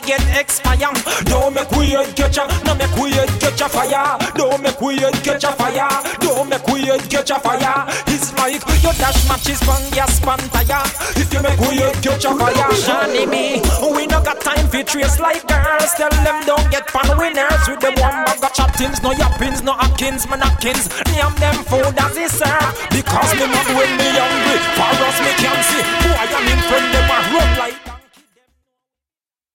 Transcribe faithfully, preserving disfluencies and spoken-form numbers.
get expire. Don't make we head catch a, no make we head catch a fire. Don't make we head catch a fire. Don't make we head catch a fire. It's like your dash matches from gas pan tire. If you make we head catch a fire, shiny me. We no got time for trace like girls. Tell them don't get pan winners with them one bag of chattings. No yappins, no Atkins, man Atkins. Name them food as they serve. Because me not when me hungry. For us me can see.